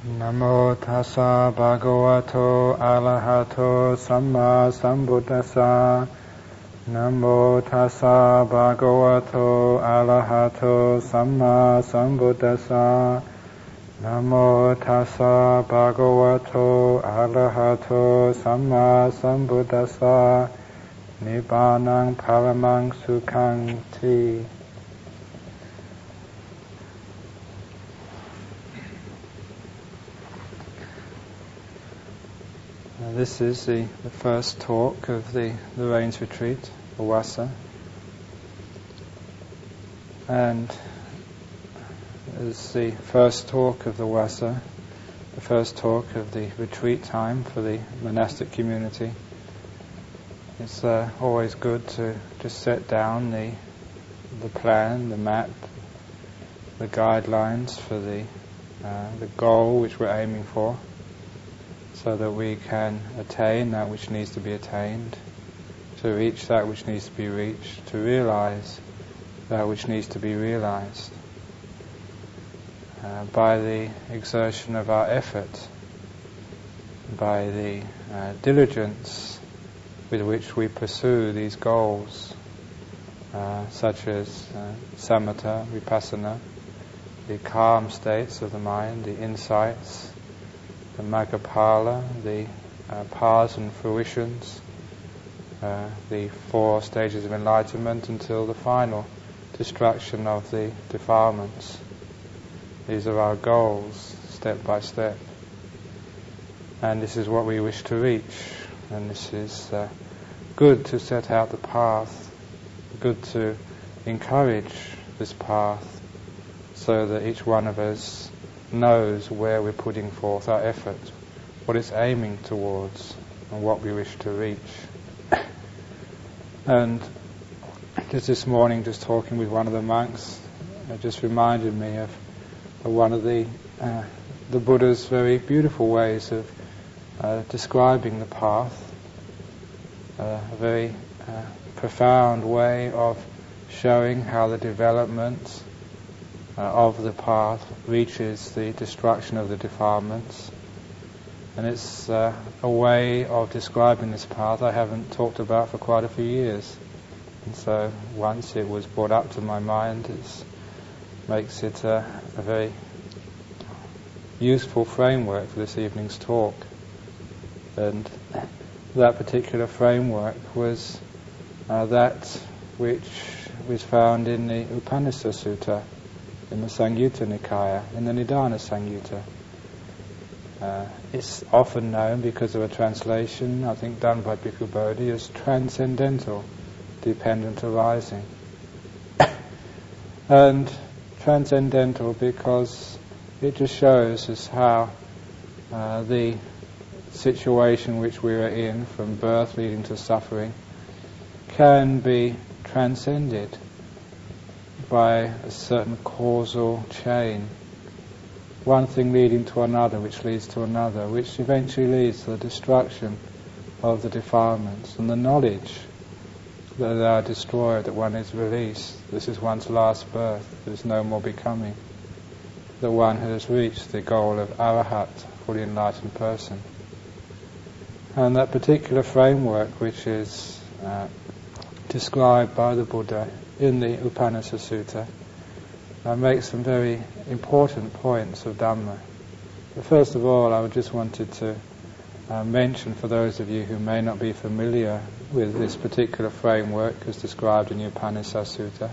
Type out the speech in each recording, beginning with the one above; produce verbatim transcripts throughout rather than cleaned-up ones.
Namo tassa bhagavato arahato samma sambuddhassa. Namo tassa bhagavato arahato samma sambuddhassa. Namo tassa bhagavato arahato samma sambuddhassa. Nibbanang paramang sukhang ti. This is the, the first talk of the, the Rains Retreat, Uwasa. And as the first talk of the Uwasa, the first talk of the retreat time for the monastic community, it's uh, always good to just set down the the plan, the map, the guidelines for the uh, the goal which we're aiming for, so that we can attain that which needs to be attained, to reach that which needs to be reached, to realize that which needs to be realized uh, by the exertion of our effort, by the uh, diligence with which we pursue these goals, uh, such as uh, samatha, vipassana, the calm states of the mind, the insights, the Maggaphala, the uh, paths and fruitions, uh, the four stages of enlightenment until the final destruction of the defilements. These are our goals, step by step. And this is what we wish to reach. And this is uh, good to set out the path, good to encourage this path, so that each one of us knows where we're putting forth our effort, what it's aiming towards, and what we wish to reach. And just this morning, just talking with one of the monks, it just reminded me of, of one of the uh, the Buddha's very beautiful ways of uh, describing the path, uh, a very uh, profound way of showing how the development Uh, of the path reaches the destruction of the defilements. And it's uh, a way of describing this path I haven't talked about for quite a few years. And so once it was brought up to my mind, it makes it uh, a very useful framework for this evening's talk. And that particular framework was uh, that which was found in the Upanishad Sutta, in the Samyutta Nikaya, in the Nidana Samyutta. Uh, it's often known because of a translation, I think done by Bhikkhu Bodhi, as transcendental, dependent arising. And transcendental because it just shows us how uh, the situation which we are in, from birth leading to suffering, can be transcended by a certain causal chain, one thing leading to another, which leads to another, which eventually leads to the destruction of the defilements, and the knowledge that they are destroyed, that one is released. This is one's last birth. There is no more becoming. That one has reached the goal of arahat, fully enlightened person. And that particular framework, which is uh, described by the Buddha in the Upanishad Sutta, uh, makes some very important points of Dhamma. But first of all, I just wanted to uh, mention, for those of you who may not be familiar with this particular framework as described in the Upanishad Sutta,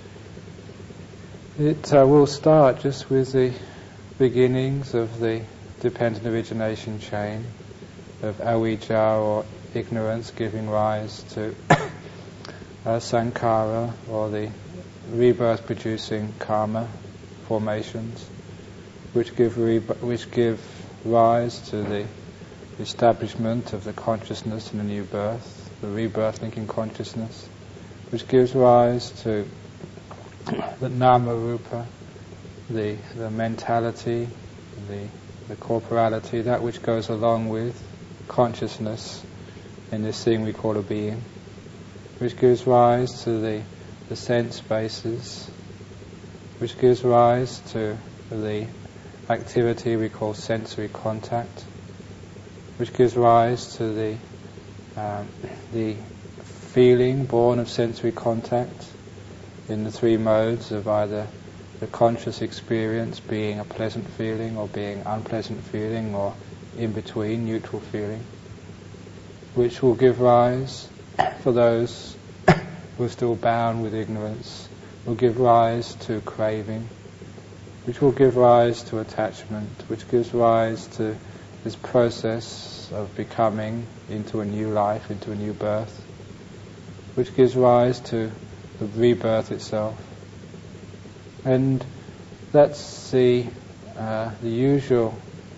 it uh, will start just with the beginnings of the dependent origination chain of avijja, or ignorance, giving rise to Uh, sankhara, or the rebirth-producing karma formations, which give re- which give rise to the establishment of the consciousness in a new birth, the rebirth-linking consciousness, which gives rise to the nama-rupa, the the mentality, the the corporality, that which goes along with consciousness in this thing we call a being, which gives rise to the, the sense bases, which gives rise to the activity we call sensory contact, which gives rise to the um, the feeling born of sensory contact in the three modes of either the conscious experience being a pleasant feeling or being unpleasant feeling or in between, neutral feeling, which will give rise, for those who are still bound with ignorance, will give rise to craving, which will give rise to attachment, which gives rise to this process of becoming into a new life, into a new birth, which gives rise to the rebirth itself. And that's the uh, the usual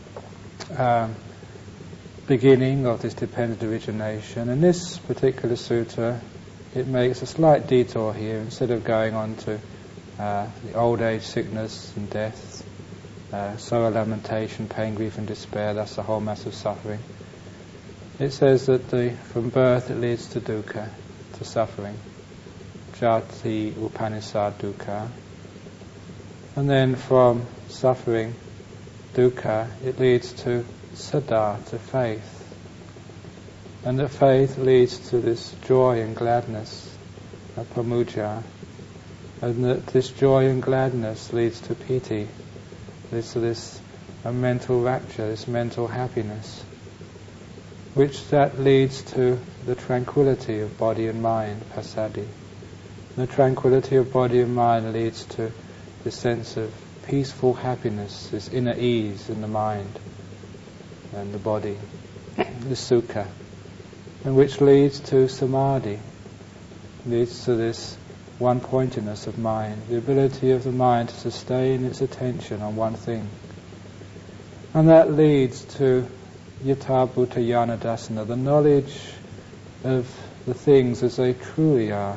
um, beginning of this dependent origination. In this particular sutta, it makes a slight detour here. Instead of going on to uh, the old age, sickness and death, uh, sorrow, lamentation, pain, grief and despair, that's the whole mass of suffering. It says that the, from birth it leads to dukkha, to suffering. Jati upanisa dukkha. And then from suffering, dukkha, it leads to saddha, to faith. And that faith leads to this joy and gladness, pamujja. And that this joy and gladness leads to piti, leads to this a mental rapture, this mental happiness, which that leads to the tranquility of body and mind, passaddhi. The tranquility of body and mind leads to this sense of peaceful happiness, this inner ease in the mind and the body, the sukha, and which leads to samadhi, leads to this one-pointedness of mind, the ability of the mind to sustain its attention on one thing. And that leads to yatha bhuta yana dasana, the knowledge of the things as they truly are,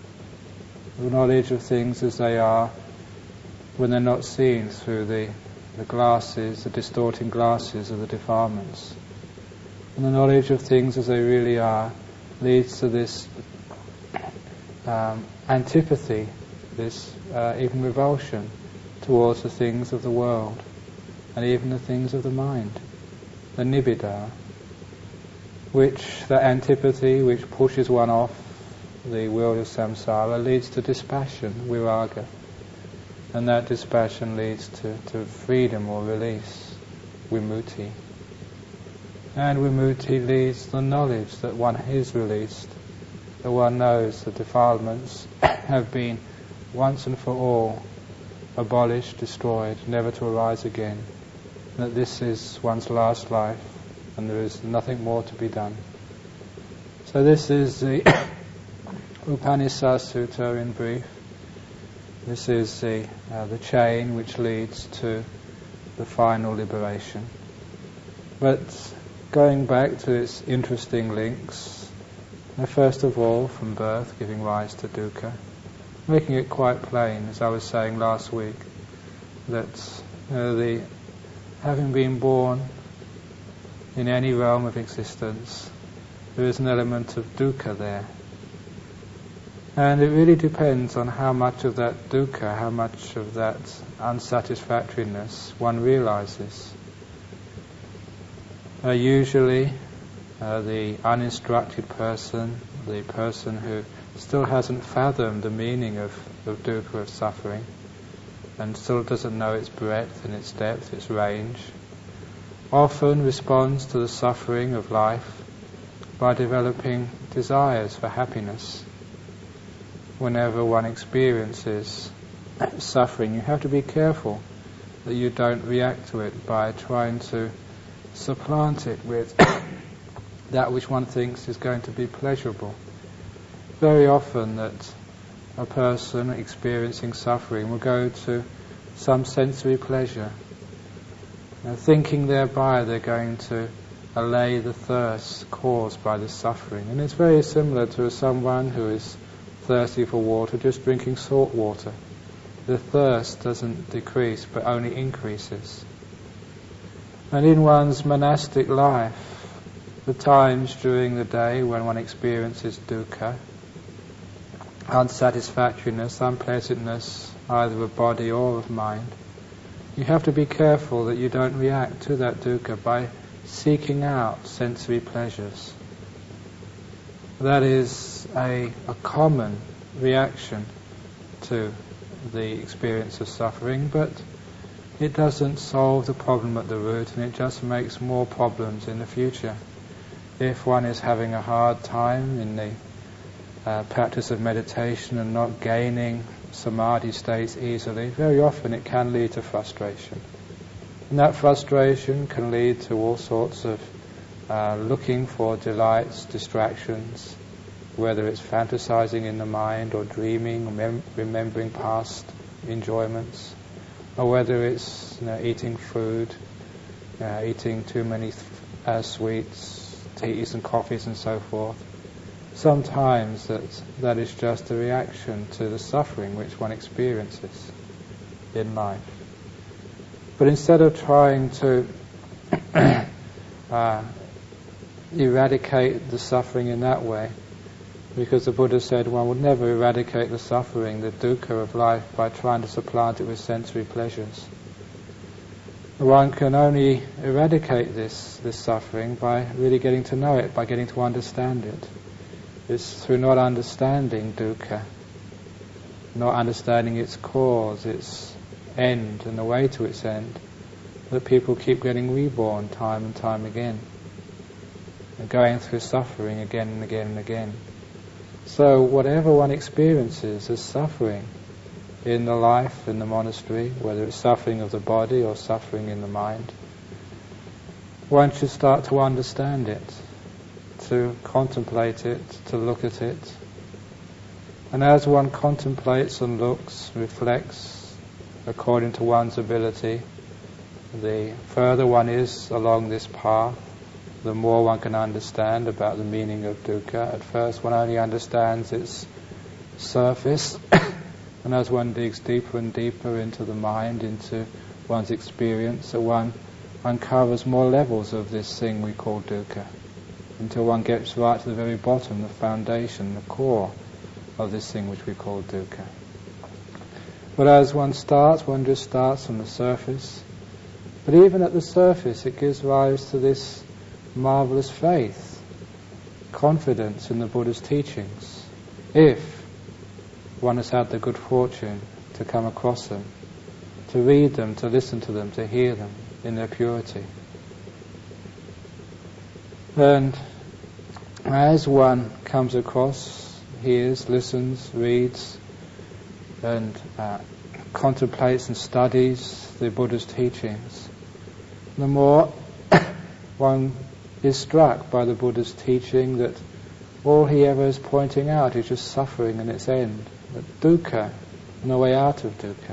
the knowledge of things as they are when they're not seen through the, the glasses, the distorting glasses of the defilements. And the knowledge of things as they really are leads to this um, antipathy, this uh, even revulsion towards the things of the world and even the things of the mind, the nibbida, which, the antipathy which pushes one off the world of samsara, leads to dispassion, viraga. And that dispassion leads to, to freedom or release, vimutti. And vimutti leads to the knowledge that one is released, that one knows the defilements have been once and for all abolished, destroyed, never to arise again, and that this is one's last life and there is nothing more to be done. So this is the Upanishad Sutta in brief. This is the, uh, the chain which leads to the final liberation. But going back to its interesting links, uh, first of all, from birth giving rise to dukkha, making it quite plain, as I was saying last week, that uh, the having been born in any realm of existence, there is an element of dukkha there. And it really depends on how much of that dukkha, how much of that unsatisfactoriness one realizes. Uh, usually, uh, the uninstructed person, the person who still hasn't fathomed the meaning of, of dukkha, of suffering, and still doesn't know its breadth and its depth, its range, often responds to the suffering of life by developing desires for happiness. Whenever one experiences suffering, you have to be careful that you don't react to it by trying to supplant it with that which one thinks is going to be pleasurable. Very often that a person experiencing suffering will go to some sensory pleasure, uh, thinking thereby they're going to allay the thirst caused by the suffering. And it's very similar to someone who is thirsty for water, just drinking salt water. The thirst doesn't decrease, but only increases. And in one's monastic life, the times during the day when one experiences dukkha, unsatisfactoriness, unpleasantness, either of body or of mind, you have to be careful that you don't react to that dukkha by seeking out sensory pleasures. That is a, a common reaction to the experience of suffering, but it doesn't solve the problem at the root, and it just makes more problems in the future. If one is having a hard time in the uh, practice of meditation and not gaining samadhi states easily, very often it can lead to frustration. And that frustration can lead to all sorts of uh, looking for delights, distractions, whether it's fantasizing in the mind or dreaming or mem- remembering past enjoyments, or whether it's you know, eating food, uh, eating too many th- uh, sweets, teas and coffees and so forth. Sometimes that that is just a reaction to the suffering which one experiences in life. But instead of trying to uh, eradicate the suffering in that way, because the Buddha said one would never eradicate the suffering, the dukkha of life, by trying to supplant it with sensory pleasures. One can only eradicate this, this suffering by really getting to know it, by getting to understand it. It's through not understanding dukkha, not understanding its cause, its end and the way to its end, that people keep getting reborn time and time again, and going through suffering again and again and again. So whatever one experiences as suffering in the life in the monastery, whether it's suffering of the body or suffering in the mind, one should start to understand it, to contemplate it, to look at it. And as one contemplates and looks, reflects according to one's ability, the further one is along this path, the more one can understand about the meaning of dukkha. At first one only understands its surface, and as one digs deeper and deeper into the mind, into one's experience, so one uncovers more levels of this thing we call dukkha, until one gets right to the very bottom, the foundation, the core of this thing which we call dukkha. But as one starts, one just starts on the surface. But even at the surface, it gives rise to this marvelous faith, confidence in the Buddha's teachings, if one has had the good fortune to come across them, to read them, to listen to them, to hear them in their purity. And as one comes across, hears, listens, reads, and uh, contemplates and studies the Buddha's teachings, the more one is struck by the Buddha's teaching that all he ever is pointing out is just suffering and its end, that dukkha and the way out of dukkha.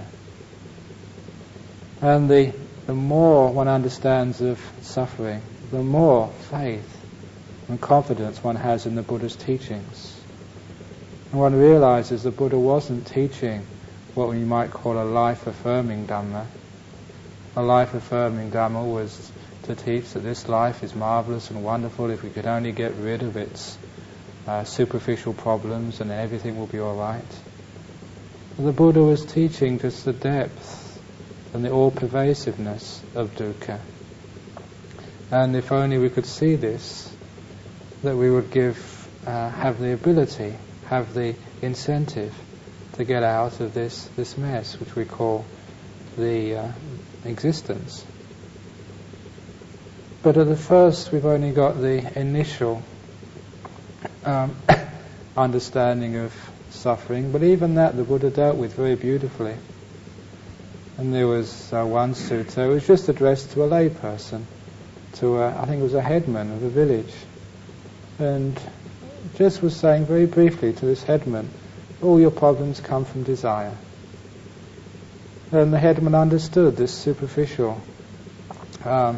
And the, the more one understands of suffering, the more faith and confidence one has in the Buddha's teachings. And one realizes the Buddha wasn't teaching what we might call a life-affirming Dhamma. A life-affirming Dhamma was to teach that this life is marvelous and wonderful if we could only get rid of its uh, superficial problems, and then everything will be all right. The Buddha was teaching just the depth and the all-pervasiveness of dukkha. And if only we could see this, that we would give, uh, have the ability, have the incentive to get out of this, this mess which we call the uh, existence. But at the first we've only got the initial um, understanding of suffering, but even that the Buddha dealt with very beautifully. And there was uh, one sutta, it was just addressed to a lay person, to a, I think it was a headman of a village, and just was saying very briefly to this headman, all your problems come from desire. And the headman understood this superficial um,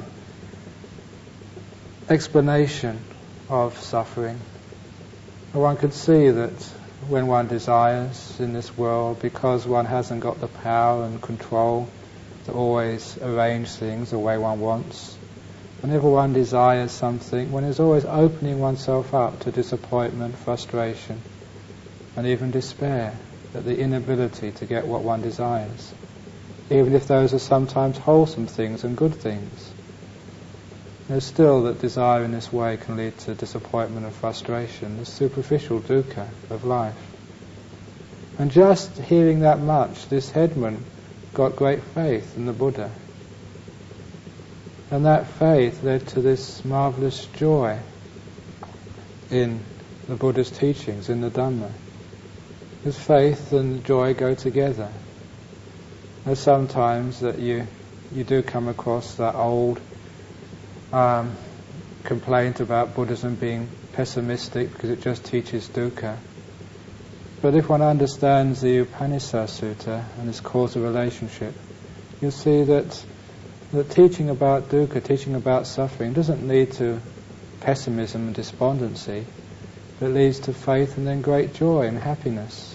explanation of suffering. And one could see that when one desires in this world, because one hasn't got the power and control to always arrange things the way one wants, whenever one desires something, one is always opening oneself up to disappointment, frustration, and even despair at the inability to get what one desires. even if those are sometimes wholesome things and good things. There's still that desire in this way can lead to disappointment and frustration, the superficial dukkha of life. And just hearing that much, this headman got great faith in the Buddha. And that faith led to this marvelous joy in the Buddha's teachings, in the Dhamma. Because faith and joy go together. There's sometimes that you you do come across that old um, complaint about Buddhism being pessimistic because it just teaches dukkha. But if one understands the Upanishad Sutta and its causal relationship, you'll see that the teaching about dukkha, teaching about suffering, doesn't lead to pessimism and despondency, but leads to faith and then great joy and happiness.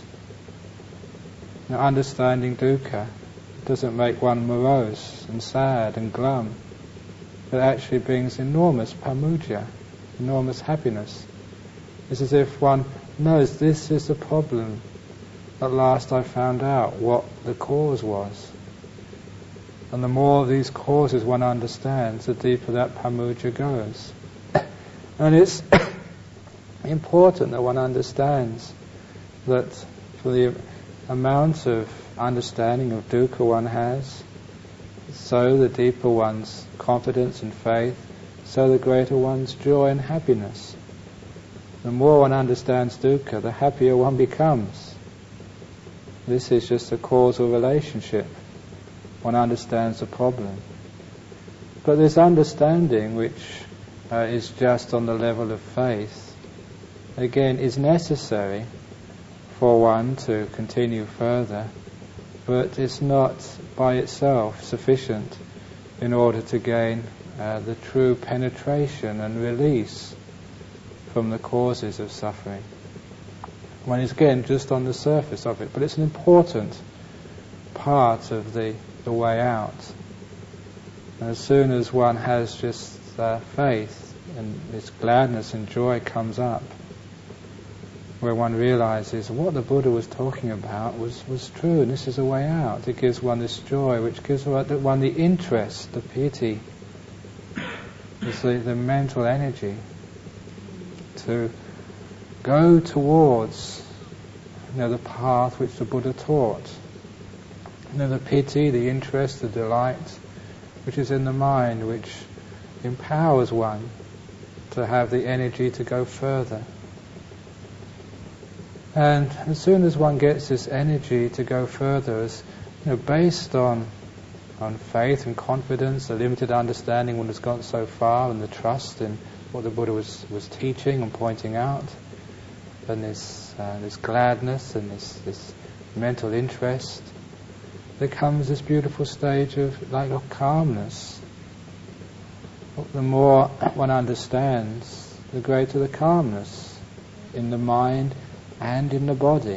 Now, understanding dukkha doesn't make one morose and sad and glum, but actually brings enormous pamuja, enormous happiness. It's as if one knows this is the problem. At last I found out what the cause was. And the more of these causes one understands, the deeper that pamuja goes. And it's important that one understands that for the amount of understanding of dukkha one has, so the deeper one's confidence and faith, so the greater one's joy and happiness. The more one understands dukkha, the happier one becomes. This is just a causal relationship. One understands the problem. But this understanding, which uh, is just on the level of faith, again, is necessary for one to continue further, but it's not by itself sufficient in order to gain uh, the true penetration and release from the causes of suffering. One is again just on the surface of it, but it's an important part of the, the way out. And as soon as one has just uh, faith and this gladness and joy comes up, where one realizes what the Buddha was talking about was, was true, and this is a way out. It gives one this joy, which gives one the interest, the piti, it's the, the mental energy to go towards, you know, the path which the Buddha taught. You know, the piti, the interest, the delight, which is in the mind, which empowers one to have the energy to go further. And as soon as one gets this energy to go further, as you know, based on on faith and confidence, the limited understanding one has got so far, and the trust in what the Buddha was, was teaching and pointing out, and this uh, this gladness and this this mental interest, there comes this beautiful stage of like of calmness. The more one understands, the greater the calmness in the mind and in the body.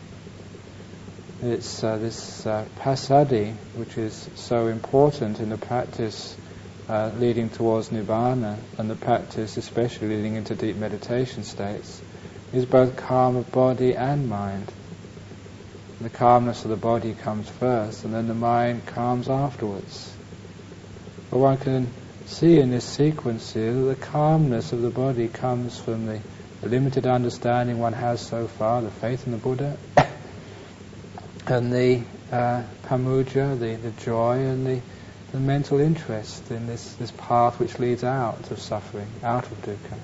It's uh, this uh, passaddhi, which is so important in the practice uh, leading towards nibbana, and the practice especially leading into deep meditation states, is both calm of body and mind. The calmness of the body comes first, and then the mind calms afterwards. But one can see in this sequence here that the calmness of the body comes from the the limited understanding one has so far, the faith in the Buddha, and the uh, pamuja, the, the joy, and the, the mental interest in this, this path which leads out of suffering, out of dukkha.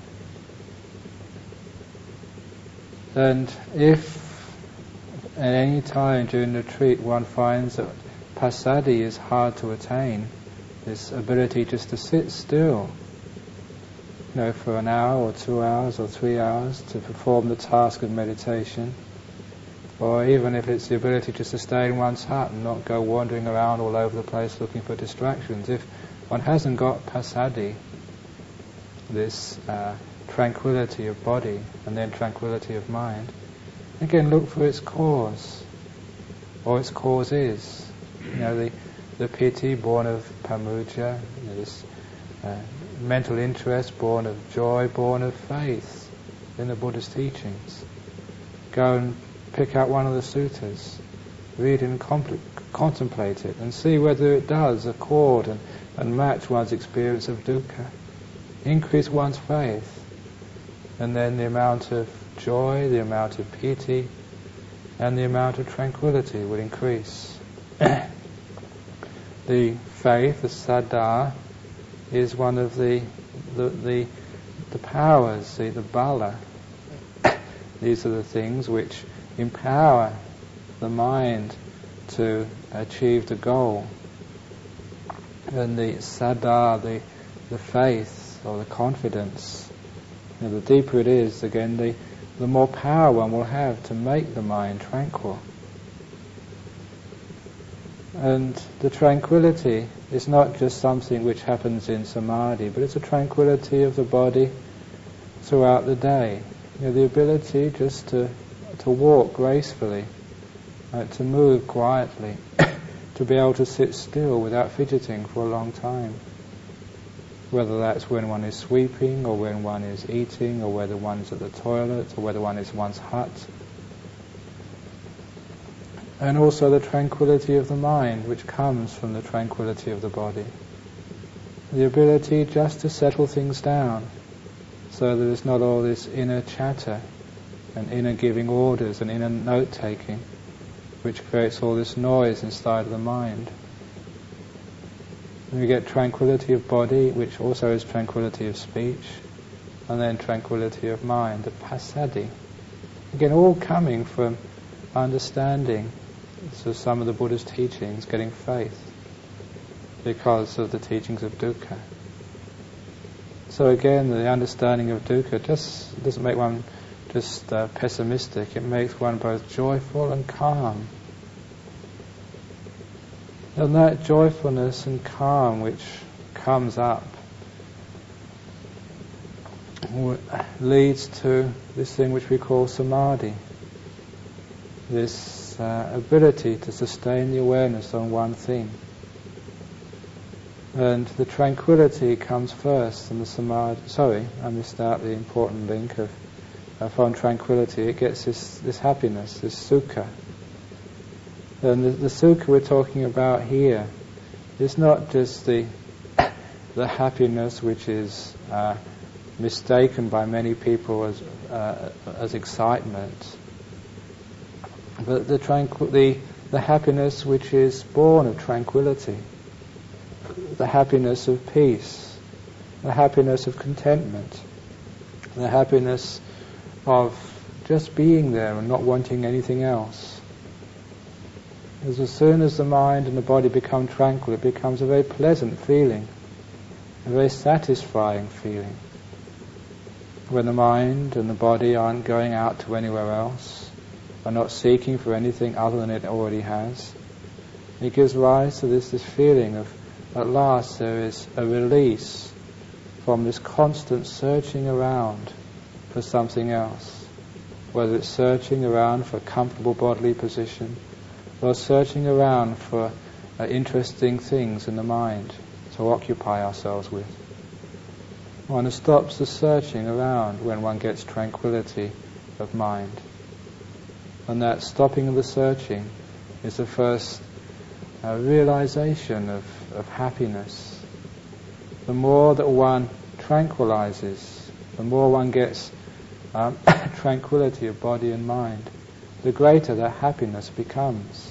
And if at any time during the retreat one finds that passaddhi is hard to attain, this ability just to sit still, you know, for an hour or two hours or three hours to perform the task of meditation, or even if it's the ability just to stay in one's hut and not go wandering around all over the place looking for distractions. If one hasn't got passaddhi, this uh, tranquility of body and then tranquility of mind, again look for its cause, or its cause is, you know, the, the piti born of pamuja, you know, this uh, mental interest born of joy, born of faith in the Buddha's teachings. Go and pick out one of the suttas, read in compl- contemplate it and see whether it does accord and, and match one's experience of dukkha. Increase one's faith, and then the amount of joy, the amount of piti, and the amount of tranquility will increase. The faith, the saddha, is one of the the the, the powers, the, the bala. These are the things which empower the mind to achieve the goal. And the saddha, the the faith or the confidence, you know, the deeper it is, again, the the more power one will have to make the mind tranquil. And the tranquility is not just something which happens in samadhi, but it's a tranquility of the body throughout the day. You know, the ability just to to walk gracefully, right, to move quietly, to be able to sit still without fidgeting for a long time. Whether that's when one is sweeping, or when one is eating, or whether one is at the toilet, or whether one is in one's hut. And also the tranquility of the mind, which comes from the tranquility of the body. The ability just to settle things down, so that there's not all this inner chatter, and inner giving orders, and inner note-taking, which creates all this noise inside of the mind. And we get tranquility of body, which also is tranquility of speech, and then tranquility of mind, the passaddhi. Again, all coming from understanding so some of the Buddha's teachings, getting faith because of the teachings of dukkha. So again, the understanding of dukkha just doesn't make one just uh, pessimistic. It makes one both joyful and calm. And that joyfulness and calm which comes up leads to this thing which we call samadhi, this uh, ability to sustain the awareness on one thing. And the tranquility comes first, and the samadhi, sorry, I missed out the important link of uh, from tranquility it gets this, this happiness, this sukha. And the, the sukha we're talking about here is not just the the happiness which is uh, mistaken by many people as uh, as excitement, but the, tranqu- the the happiness which is born of tranquility, the happiness of peace, the happiness of contentment, the happiness of just being there and not wanting anything else. Because as soon as the mind and the body become tranquil, it becomes a very pleasant feeling, a very satisfying feeling. When the mind and the body aren't going out to anywhere else, are not seeking for anything other than it already has, it gives rise to this, this feeling of, at last there is a release from this constant searching around for something else, whether it's searching around for a comfortable bodily position, or searching around for uh, interesting things in the mind to occupy ourselves with. One stops the searching around when one gets tranquility of mind. And that stopping of the searching is the first uh, realization of, of happiness. The more that one tranquilizes, the more one gets um, tranquility of body and mind, the greater that happiness becomes.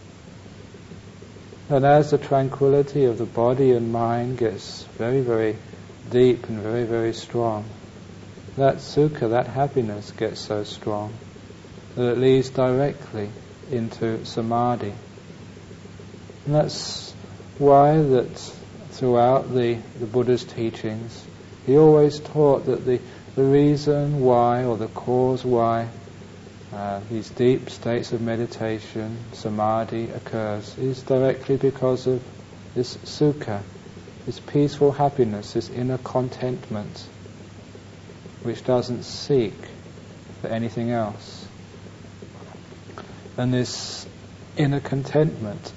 And as the tranquility of the body and mind gets very, very deep and very, very strong, that sukha, that happiness gets so strong that it leads directly into samadhi. And that's why that throughout the, the Buddha's teachings, he always taught that the, the reason why, or the cause why, Uh, these deep states of meditation, samadhi, occurs is directly because of this sukha, this peaceful happiness, this inner contentment, which doesn't seek for anything else. And this inner contentment,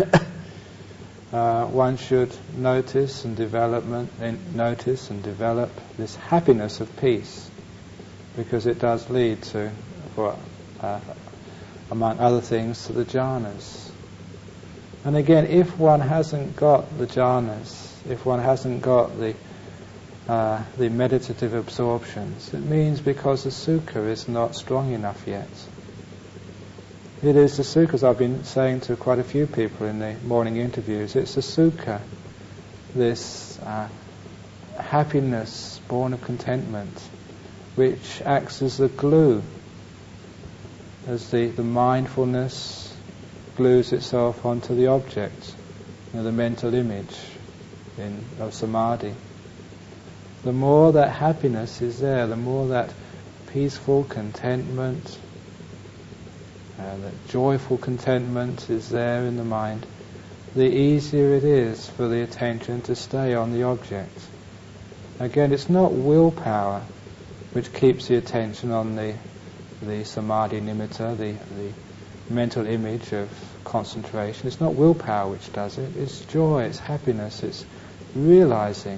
uh, one should notice and development, notice and develop this happiness of peace, because it does lead to, for uh, among other things, to the jhanas. And again, if one hasn't got the jhanas, if one hasn't got the uh, the meditative absorptions, it means because the sukha is not strong enough yet. It is the sukha, as I've been saying to quite a few people in the morning interviews, it's the sukha, this uh, happiness born of contentment, which acts as the glue, as the, the mindfulness glues itself onto the object, you know, the mental image in, of samadhi. The more that happiness is there, the more that peaceful contentment, uh, that joyful contentment is there in the mind, the easier it is for the attention to stay on the object. Again, it's not willpower which keeps the attention on the the samadhi nimitta, the, the mental image of concentration. It's not willpower which does it, it's joy, it's happiness, it's realizing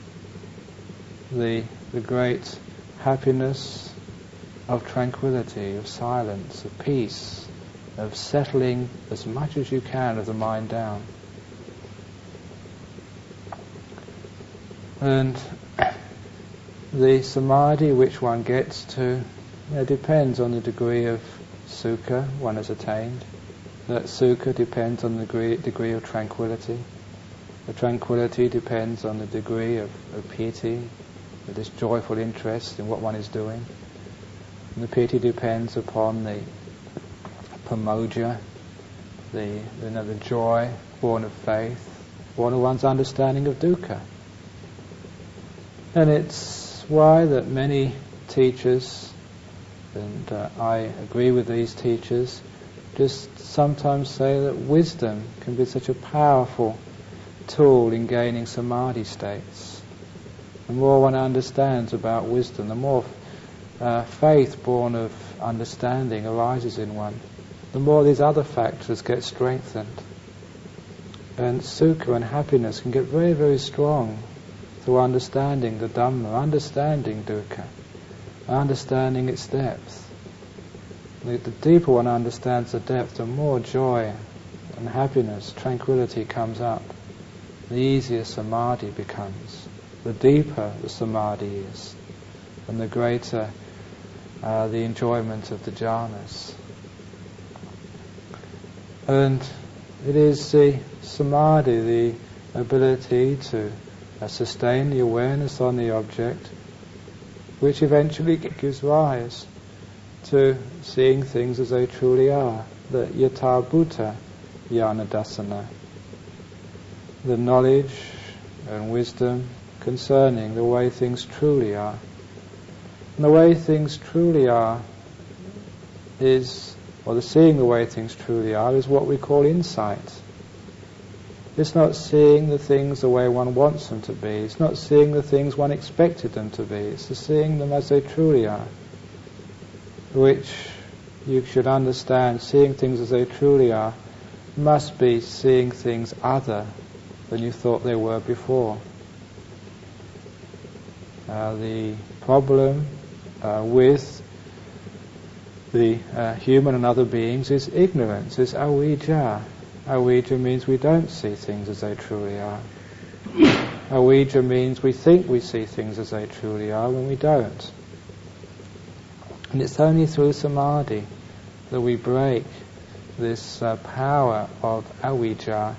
the the great happiness of tranquility, of silence, of peace, of settling as much as you can of the mind down. And the samadhi which one gets to, you know, depends on the degree of sukha one has attained. That sukha depends on the degree, degree of tranquility. The tranquility depends on the degree of, of piti, of this joyful interest in what one is doing. And the piti depends upon the pamojja, the, you know, the joy born of faith, born of one's understanding of dukkha. And it's why that many teachers, and uh, I agree with these teachers, just sometimes say that wisdom can be such a powerful tool in gaining samadhi states. The more one understands about wisdom, the more uh, faith born of understanding arises in one, the more these other factors get strengthened. And sukha and happiness can get very, very strong through understanding the Dhamma, understanding dukkha, understanding its depth. The, the deeper one understands the depth, the more joy and happiness, tranquility comes up. The easier samadhi becomes. The deeper the samadhi is, and the greater uh, the enjoyment of the jhanas. And it is the samadhi, the ability to uh, sustain the awareness on the object, which eventually gives rise to seeing things as they truly are, the yatha bhuta jnana dassana, the knowledge and wisdom concerning the way things truly are. And the way things truly are is, or the seeing the way things truly are, is what we call insight. It's not seeing the things the way one wants them to be. It's not seeing the things one expected them to be. It's the seeing them as they truly are, which you should understand. Seeing things as they truly are must be seeing things other than you thought they were before. Uh, the problem uh, with the uh, human and other beings is ignorance, is avijja. Avijja means we don't see things as they truly are. Avijja means we think we see things as they truly are when we don't. And it's only through samadhi that we break this uh, power of avijja.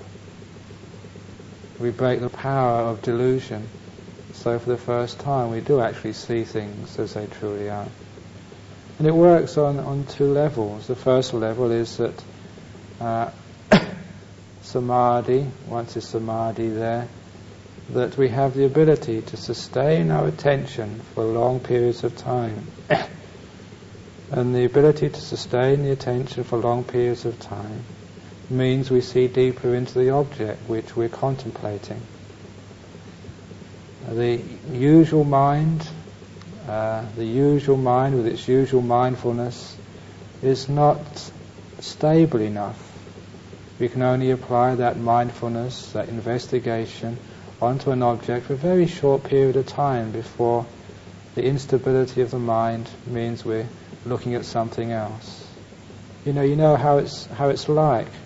We break the power of delusion. So for the first time we do actually see things as they truly are. And it works on, on two levels. The first level is that uh, samadhi, once there's samadhi there, that we have the ability to sustain our attention for long periods of time. And the ability to sustain the attention for long periods of time means we see deeper into the object which we're contemplating. The usual mind, uh, the usual mind with its usual mindfulness is not stable enough. We can only apply that mindfulness, that investigation, onto an object for a very short period of time before the instability of the mind means we're looking at something else. You know, you know how it's how it's like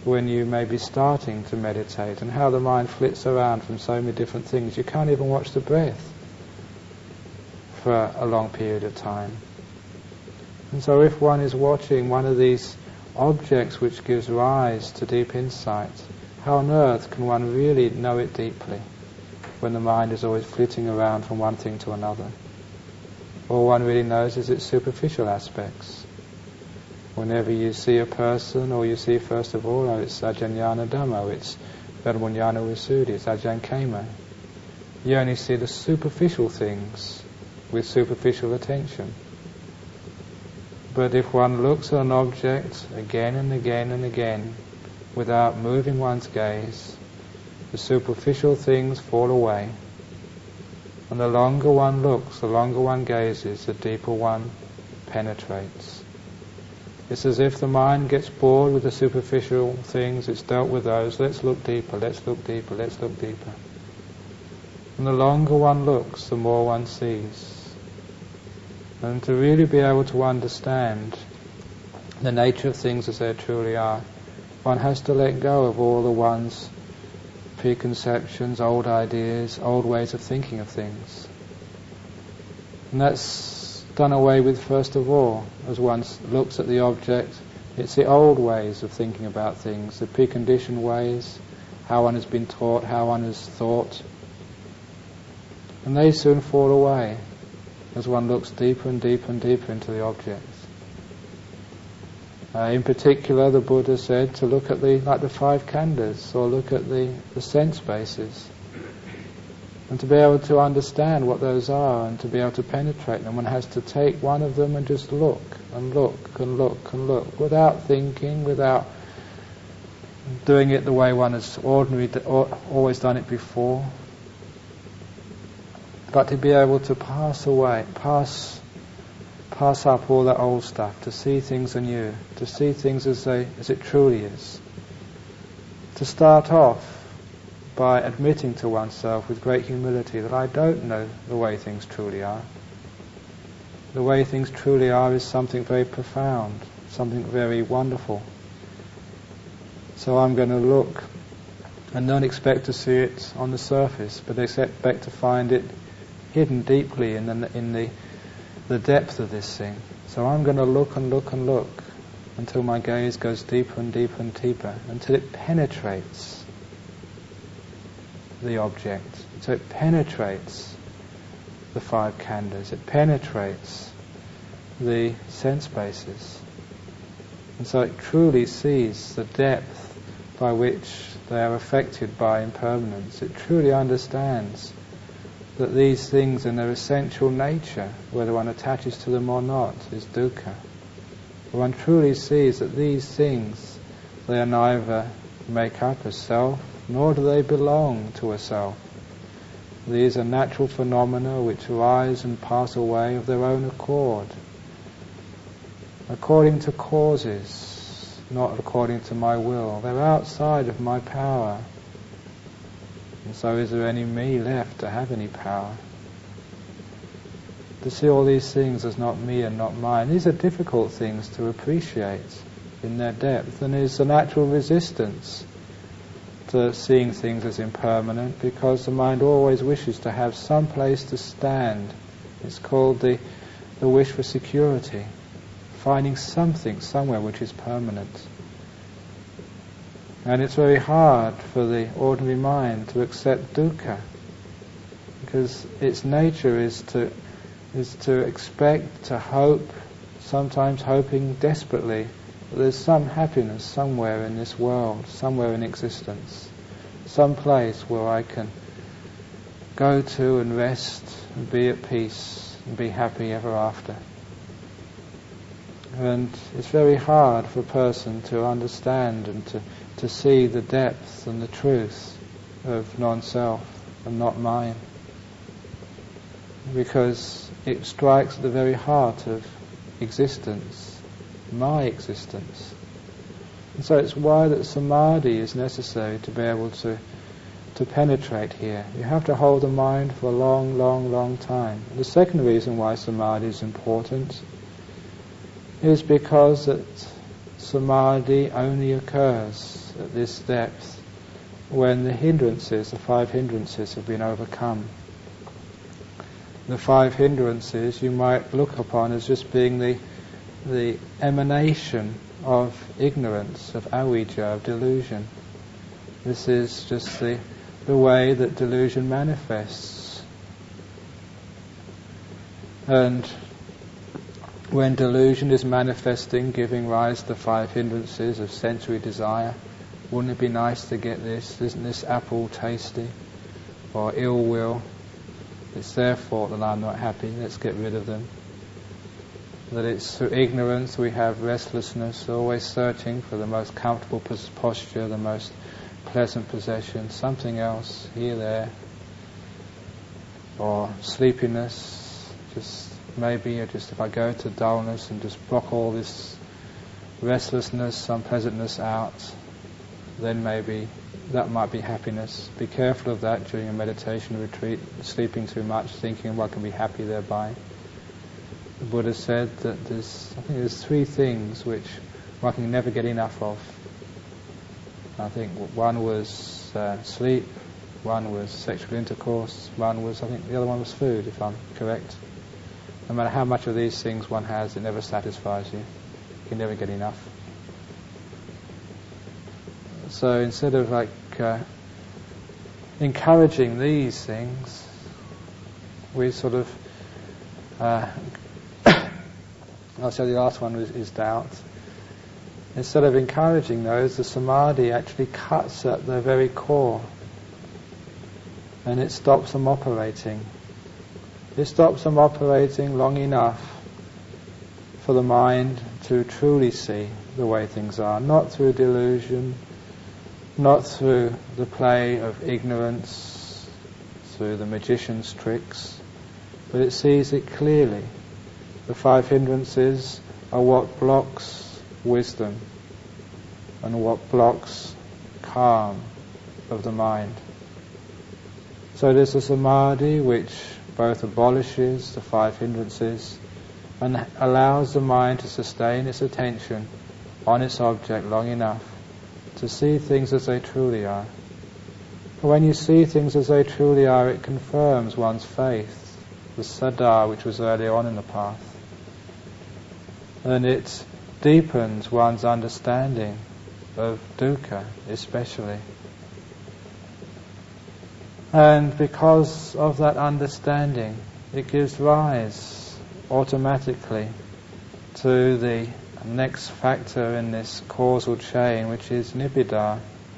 when you may be starting to meditate, and how the mind flits around from so many different things. You can't even watch the breath for a long period of time. And so if one is watching one of these objects which gives rise to deep insight, how on earth can one really know it deeply when the mind is always flitting around from one thing to another? All one really knows is its superficial aspects. Whenever you see a person, or you see first of all, oh, it's Ajahn Yana Dhammo, it's Venerable Jnana Visuddhi, it's Ajahn Khema. You only see the superficial things with superficial attention. But if one looks at an object again and again and again without moving one's gaze, the superficial things fall away. And the longer one looks, the longer one gazes, the deeper one penetrates. It's as if the mind gets bored with the superficial things, it's dealt with those, let's look deeper, let's look deeper, let's look deeper. And the longer one looks, the more one sees. And to really be able to understand the nature of things as they truly are, one has to let go of all the one's preconceptions, old ideas, old ways of thinking of things. And that's done away with first of all. As one looks at the object, it's the old ways of thinking about things, the preconditioned ways, how one has been taught, how one has thought. And they soon fall away as one looks deeper and deeper and deeper into the object. Uh, in particular, the Buddha said to look at the, like the five khandhas, or look at the, the sense bases, and to be able to understand what those are and to be able to penetrate them, one has to take one of them and just look and look and look and look without thinking, without doing it the way one has ordinarily always done it before, but to be able to pass away, pass pass up all that old stuff, to see things anew, to see things as they as it truly is. To start off by admitting to oneself with great humility that I don't know the way things truly are. The way things truly are is something very profound, something very wonderful. So I'm going to look and not expect to see it on the surface, but expect to find it hidden deeply in the, in the, the depth of this thing. So I'm going to look and look and look until my gaze goes deeper and deeper and deeper, until it penetrates the object. So it penetrates the five khandhas, it penetrates the sense bases. And so it truly sees the depth by which they are affected by impermanence. It truly understands that these things in their essential nature, whether one attaches to them or not, is dukkha. One truly sees that these things, they are neither make up a self, nor do they belong to a self. These are natural phenomena which arise and pass away of their own accord, according to causes, not according to my will. They're outside of my power. And so is there any me left to have any power? To see all these things as not me and not mine, these are difficult things to appreciate in their depth, and there's a natural resistance to seeing things as impermanent, because the mind always wishes to have some place to stand. It's called the, the wish for security, finding something somewhere which is permanent. And it's very hard for the ordinary mind to accept dukkha, because its nature is to is to expect, to hope, sometimes hoping desperately that there's some happiness somewhere in this world, somewhere in existence, some place where I can go to and rest and be at peace and be happy ever after. And it's very hard for a person to understand and to to see the depth and the truth of non-self and not mine, because it strikes at the very heart of existence, my existence. And so it's why that samadhi is necessary to be able to to penetrate here. You have to hold the mind for a long, long, long time. And the second reason why samadhi is important is because that samadhi only occurs at this depth when the hindrances, the five hindrances, have been overcome. The five hindrances you might look upon as just being the the emanation of ignorance, of avijja, of delusion. This is just the the way that delusion manifests. And when delusion is manifesting, giving rise to the five hindrances of sensory desire, wouldn't it be nice to get this? Isn't this apple tasty? Or ill will? It's their fault that I'm not happy, let's get rid of them. That it's through ignorance we have restlessness, always searching for the most comfortable pos- posture, the most pleasant possession, something else, here, there. Or sleepiness, just maybe just if I go to dullness and just block all this restlessness, unpleasantness out, then maybe that might be happiness. Be careful of that during a meditation retreat, sleeping too much, thinking one can be happy thereby. The Buddha said that there's, I think there's three things which one can never get enough of. I think one was uh, sleep, one was sexual intercourse, one was, I think the other one was food, if I'm correct. No matter how much of these things one has, it never satisfies you. You can never get enough. So instead of like uh, encouraging these things, we sort of uh, I'll say the last one is, is doubt. Instead of encouraging those, the samadhi actually cuts at their very core, and it stops them operating. It stops them operating long enough for the mind to truly see the way things are, not through delusion, not through the play of ignorance, through the magician's tricks, but it sees it clearly. The five hindrances are what blocks wisdom and what blocks calm of the mind. So there's a samadhi which both abolishes the five hindrances and allows the mind to sustain its attention on its object long enough to see things as they truly are. But when you see things as they truly are, it confirms one's faith, the saddha which was earlier on in the path. And it deepens one's understanding of dukkha especially. And because of that understanding, it gives rise automatically to the next factor in this causal chain, which is nibbida.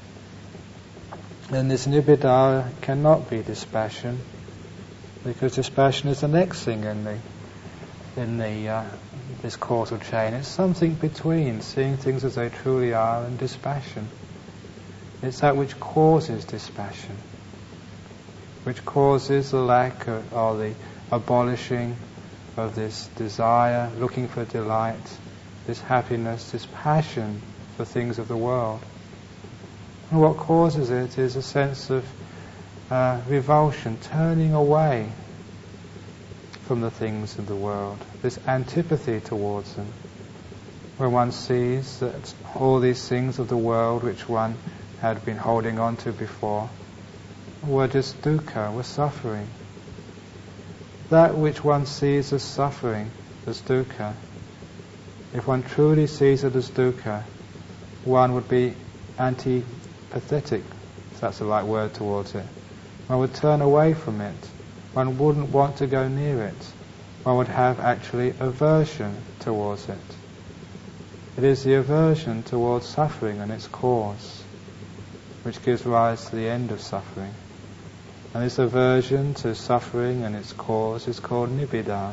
And this nibbida cannot be dispassion, because dispassion is the next thing in the in the uh, this causal chain. It's something between seeing things as they truly are and dispassion. It's that which causes dispassion, which causes the lack of, or the abolishing of this desire, looking for delight, this happiness, this passion for things of the world. And what causes it is a sense of uh, revulsion, turning away from the things of the world, this antipathy towards them, when one sees that all these things of the world which one had been holding on to before were just dukkha, were suffering. That which one sees as suffering, as dukkha, if one truly sees it as dukkha, one would be antipathetic, if that's the right word, towards it. One would turn away from it. One wouldn't want to go near it. One would have actually aversion towards it. It is the aversion towards suffering and its cause which gives rise to the end of suffering. And this aversion to suffering and its cause is called nibbida.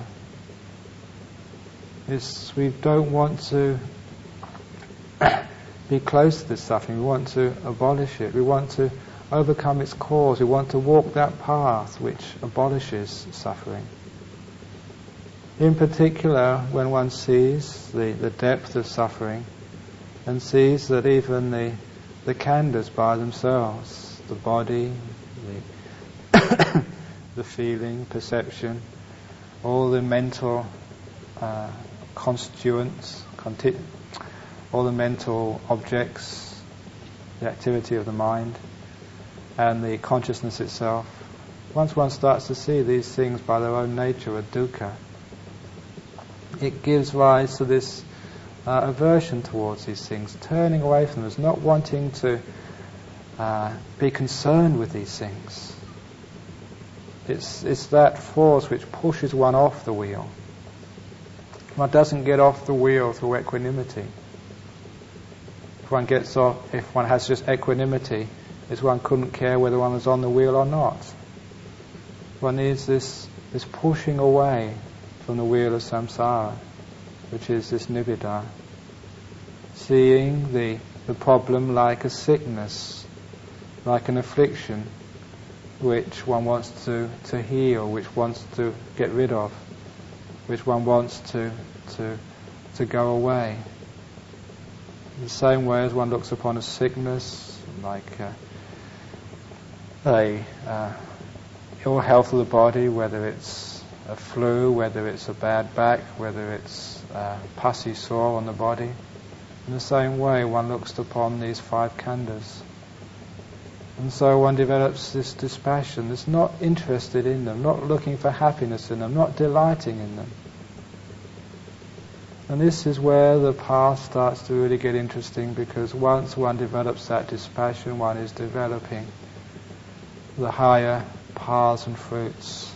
It's, we don't want to be close to this suffering. We want to abolish it. We want to overcome its cause. We want to walk that path which abolishes suffering. In particular, when one sees the, the depth of suffering and sees that even the, the khandhas by themselves, the body, the, the feeling, perception, all the mental uh, constituents, conti- all the mental objects, the activity of the mind, and the consciousness itself. Once one starts to see these things by their own nature are dukkha, it gives rise to this uh, aversion towards these things, turning away from them, as not wanting to uh, be concerned with these things. It's, it's that force which pushes one off the wheel. One doesn't get off the wheel through equanimity. If one gets off, if one has just equanimity, it's one couldn't care whether one was on the wheel or not. One needs this, this pushing away from the wheel of samsara, which is this nibbida. Seeing the, the problem like a sickness, like an affliction, which one wants to, to heal, which wants to get rid of, which one wants to, to, to go away. In the same way as one looks upon a sickness, like uh, a uh, ill health of the body, whether it's a flu, whether it's a bad back, whether it's a pussy sore on the body. In the same way, one looks upon these five khandhas. And so one develops this dispassion, that's not interested in them, not looking for happiness in them, not delighting in them. And this is where the path starts to really get interesting, because once one develops that dispassion, one is developing the higher paths and fruits.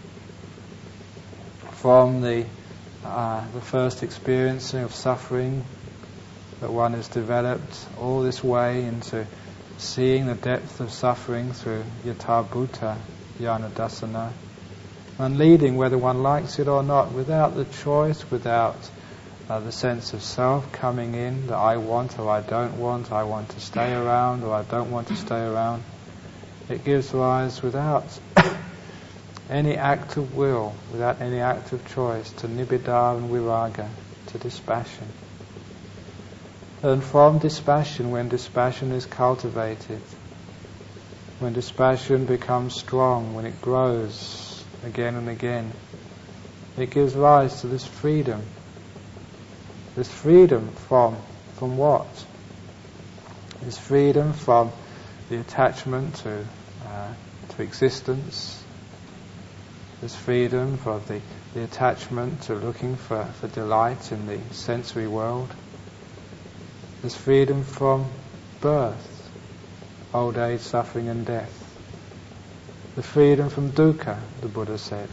From the, uh, the first experiencing of suffering that one has developed all this way into seeing the depth of suffering through yatha bhuta jnana dassana, and leading whether one likes it or not, without the choice, without uh, the sense of self coming in, that I want or I don't want, I want to stay around or I don't want to stay around. It gives rise, without any act of will, without any act of choice, to nibbida and viraga, to dispassion. And from dispassion, when dispassion is cultivated, when dispassion becomes strong, when it grows again and again, it gives rise to this freedom. This freedom from, from what? This freedom from the attachment to, uh, to existence, this freedom from the, the attachment to looking for, for delight in the sensory world, this freedom from birth, old age, suffering and death. The freedom from dukkha, the Buddha said.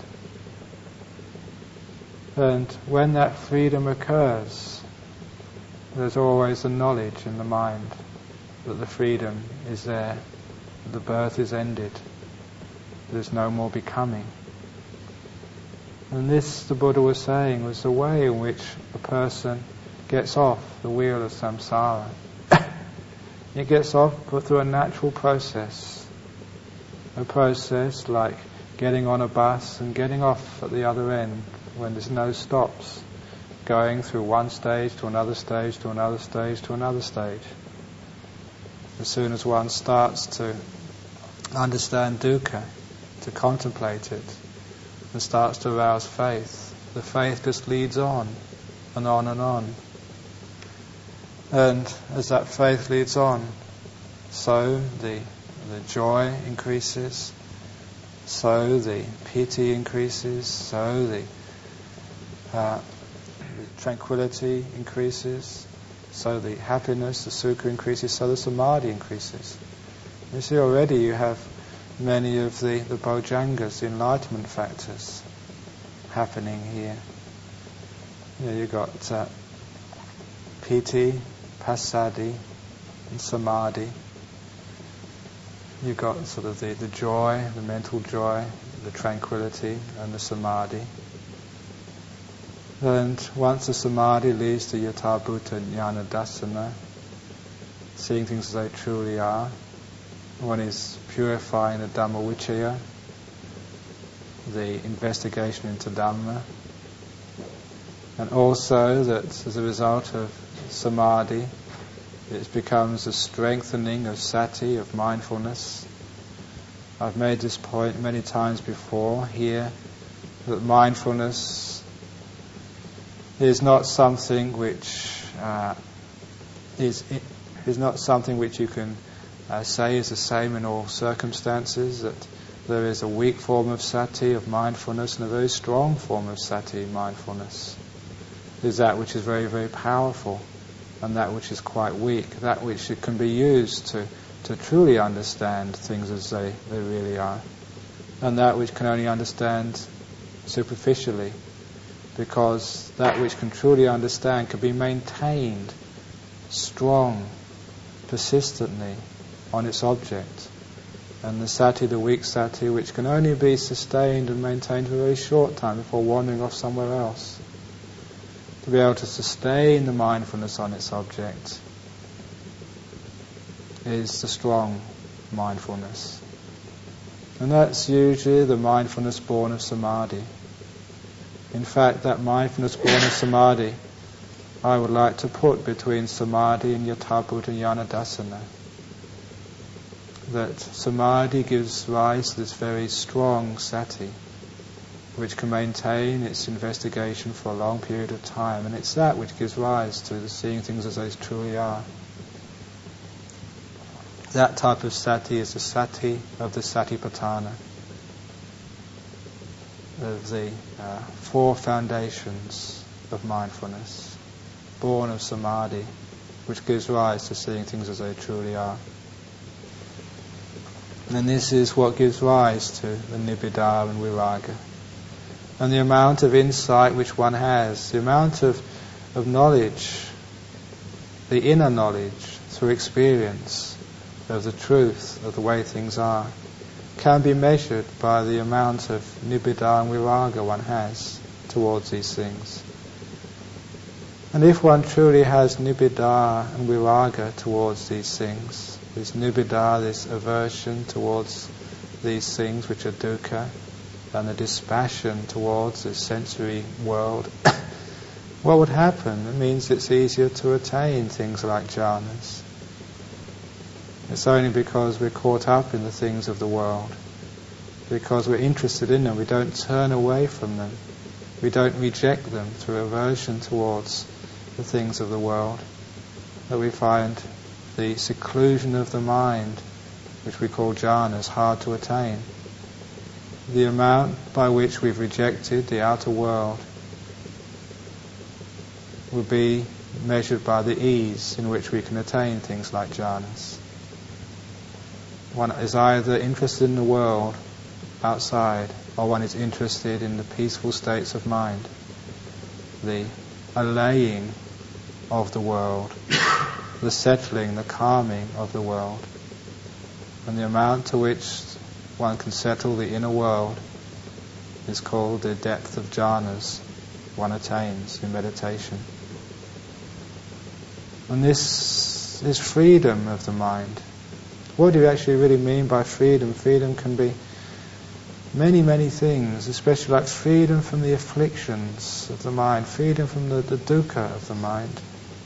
And when that freedom occurs, there's always a knowledge in the mind that the freedom is there, that the birth is ended, there's no more becoming. And this, the Buddha was saying, was the way in which a person gets off the wheel of samsara. It gets off but through a natural process. A process like getting on a bus and getting off at the other end when there's no stops, going through one stage to another stage to another stage to another stage. As soon as one starts to understand dukkha, to contemplate it, and starts to arouse faith, the faith just leads on and on and on. And as that faith leads on, so the the joy increases, so the piti increases, so the, uh, the tranquility increases, so the happiness, the sukha increases, so the samadhi increases. You see, already you have many of the, the bojjhangas, the enlightenment factors, happening here. You know, you've got uh, piti, passaddhi, and samadhi. You've got sort of the, the joy, the mental joy, the tranquility, and the samadhi. And once the samadhi leads to yatha bhuta jnana dassana, seeing things as they truly are, one is purifying the Dhamma Vichaya, the investigation into Dhamma, and also that as a result of samadhi, it becomes a strengthening of sati, of mindfulness. I've made this point many times before here, that mindfulness is not something which uh, is is not something which you can uh, say is the same in all circumstances, that there is a weak form of sati, of mindfulness, and a very strong form of sati, mindfulness. There's that which is very, very powerful, and that which is quite weak, that which it can be used to, to truly understand things as they, they really are, and that which can only understand superficially, because that which can truly understand can be maintained strong, persistently on its object. And the sati, the weak sati, which can only be sustained and maintained for a very short time before wandering off somewhere else. To be able to sustain the mindfulness on its object is the strong mindfulness. And that's usually the mindfulness born of samadhi. In fact, that mindfulness born of samadhi, I would like to put between samadhi and yathabhuta jnana dassana. That samadhi gives rise to this very strong sati, which can maintain its investigation for a long period of time, and it's that which gives rise to the seeing things as they truly are. That type of sati is the sati of the satipatthana, of the uh, four foundations of mindfulness, born of samadhi, which gives rise to seeing things as they truly are. And this is what gives rise to the nibbida and viraga. And the amount of insight which one has, the amount of, of knowledge, the inner knowledge through experience of the truth of the way things are, can be measured by the amount of nibbida and viraga one has towards these things. And if one truly has nibbida and viraga towards these things, this nibbida, this aversion towards these things which are dukkha, and the dispassion towards the sensory world, what would happen? It means it's easier to attain things like jhanas. It's only because we're caught up in the things of the world, because we're interested in them, we don't turn away from them, we don't reject them through aversion towards the things of the world, that we find the seclusion of the mind, which we call jhanas, hard to attain. The amount by which we've rejected the outer world will be measured by the ease in which we can attain things like jhanas. One is either interested in the world outside, or one is interested in the peaceful states of mind, the allaying of the world, the settling, the calming of the world. And the amount to which one can settle the inner world is called the depth of jhanas one attains in meditation. And this is freedom of the mind. What do you actually really mean by freedom? Freedom can be many, many things, especially like freedom from the afflictions of the mind, freedom from the, the dukkha of the mind.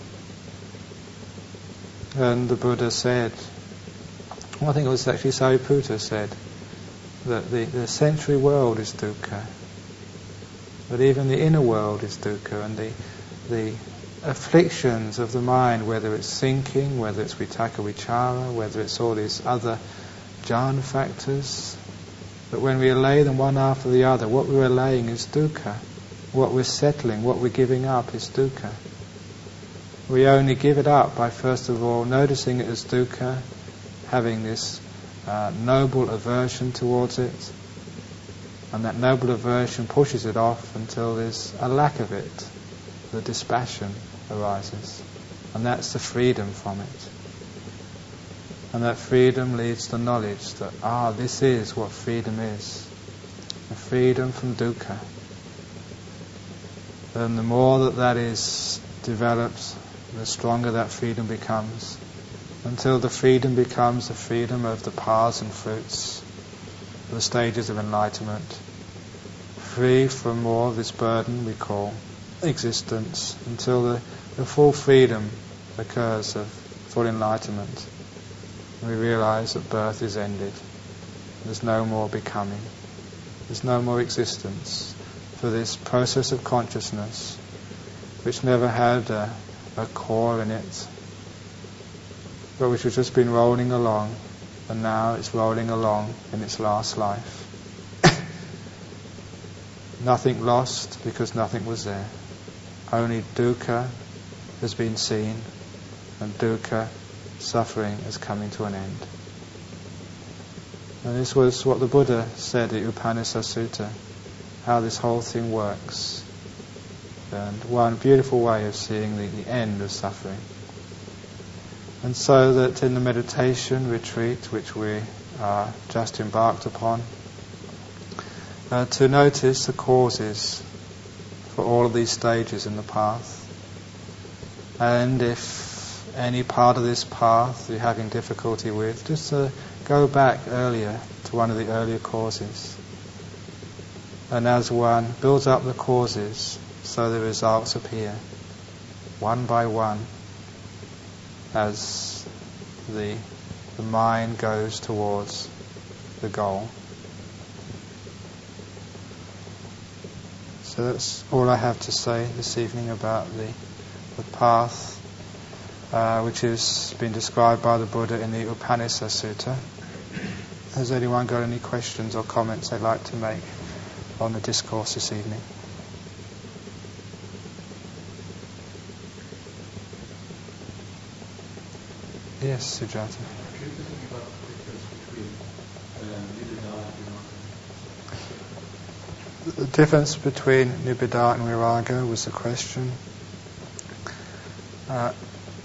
And the Buddha said, well, I think it was actually Sariputta said, that the, the sensory world is dukkha, but even the inner world is dukkha, and the, the afflictions of the mind, whether it's thinking, whether it's vitaka vichara, whether it's all these other jhana factors, that when we allay them one after the other, what we're allaying is dukkha. What we're settling, what we're giving up is dukkha. We only give it up by first of all noticing it as dukkha, having this uh, noble aversion towards it, and that noble aversion pushes it off until there's a lack of it, the dispassion arises, and that's the freedom from it. And that freedom leads to knowledge that, ah, this is what freedom is, the freedom from dukkha. And the more that that is developed, the stronger that freedom becomes, until the freedom becomes the freedom of the paths and fruits, the stages of enlightenment, free from more of this burden we call existence, until the, the full freedom occurs of full enlightenment. We realize that birth is ended. There's no more becoming. There's no more existence for this process of consciousness, which never had a, a core in it, but which has just been rolling along, and now it's rolling along in its last life. Nothing lost because nothing was there. Only dukkha has been seen, and dukkha, suffering, is coming to an end. And this was what the Buddha said in Upanisa Sutta, how this whole thing works. And one beautiful way of seeing the, the end of suffering. And so that in the meditation retreat which we are just embarked upon, uh, to notice the causes for all of these stages in the path. And if any part of this path you're having difficulty with, just to go back earlier to one of the earlier causes. And as one builds up the causes, so the results appear, one by one, as the, the mind goes towards the goal. So that's all I have to say this evening about the, the path, uh, which has been described by the Buddha in the Upanisa Sutta. Has anyone got any questions or comments they'd like to make on the discourse this evening? Yes, Sujata. The difference between Nibbida and Viraga was the question. Uh,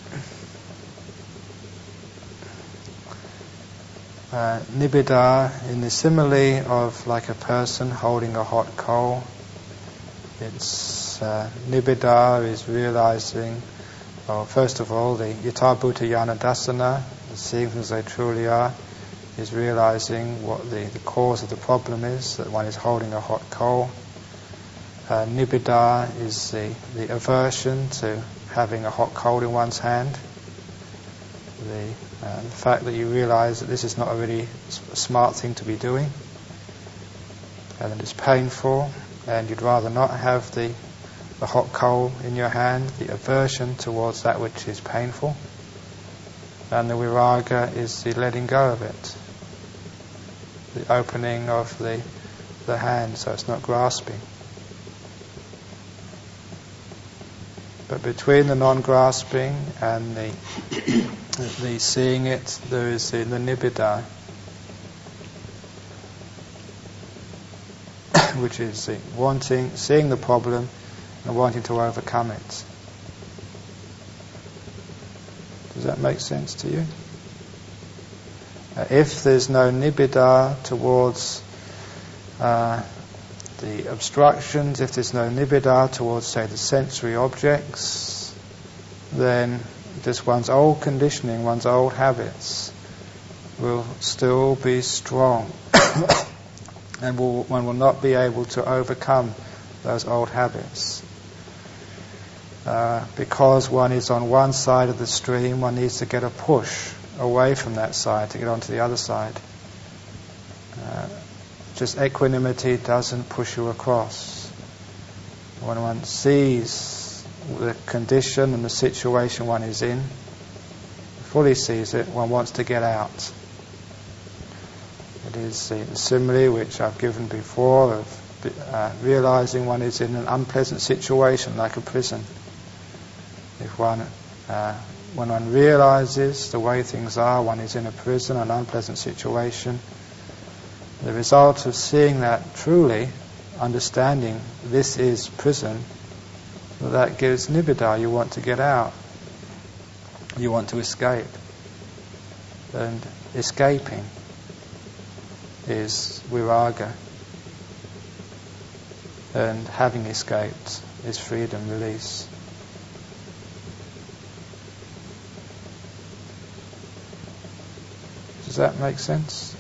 uh, Nibbida, in the simile of like a person holding a hot coal, it's uh, Nibbida is realizing, well, first of all, the Yatha Bhuta Yana Dasana, the seeing things as they truly are, is realizing what the, the cause of the problem is, that one is holding a hot coal. Uh, Nibbida is the, the aversion to having a hot coal in one's hand. The, uh, the fact that you realize that this is not a really smart thing to be doing, and that it's painful, and you'd rather not have the, the hot coal in your hand, the aversion towards that which is painful. And the viraga is the letting go of it, the opening of the, the hand so it's not grasping. But between the non-grasping and the the seeing it, there is the, the Nibbida, which is the wanting, seeing the problem and wanting to overcome it. Does that make sense to you? Uh, if there's no Nibbida towards uh, the obstructions, if there's no Nibbida towards, say, the sensory objects, then just one's old conditioning, one's old habits will still be strong and will, one will not be able to overcome those old habits. Uh, because one is on one side of the stream, one needs to get a push away from that side to get onto the other side. Uh, just equanimity doesn't push you across. When one sees the condition and the situation one is in, fully sees it, one wants to get out. It is the simile which I've given before of uh, realizing one is in an unpleasant situation like a prison. If one, uh, when one realizes the way things are, one is in a prison, an unpleasant situation, the result of seeing that truly, understanding this is prison, that gives Nibbida. You want to get out. You want to escape. And escaping is viraga. And having escaped is freedom, release. Does that make sense?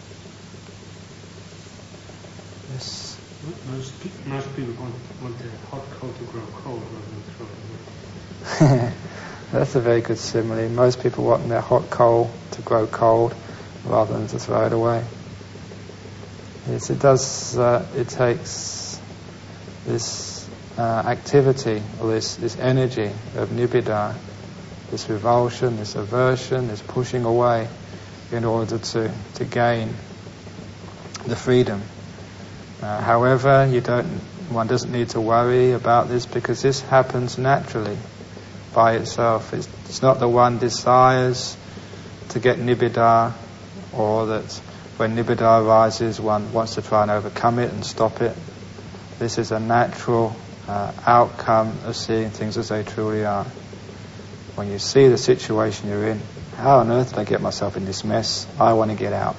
Yes. Most, pe- most people want, want their hot coal to grow cold rather than throw it away. That's a very good simile. Most people want their hot coal to grow cold rather than to throw it away. Yes, it does. Uh, it takes this uh, activity or this, this energy of Nibbida this revulsion, this aversion, this pushing away in order to, to gain the freedom. Uh, however, you don't, one doesn't need to worry about this because this happens naturally by itself. It's, it's not that one desires to get nibbida, or that when nibbida arises one wants to try and overcome it and stop it. This is a natural uh, outcome of seeing things as they truly are. When you see the situation you're in, how on earth did I get myself in this mess? I want to get out.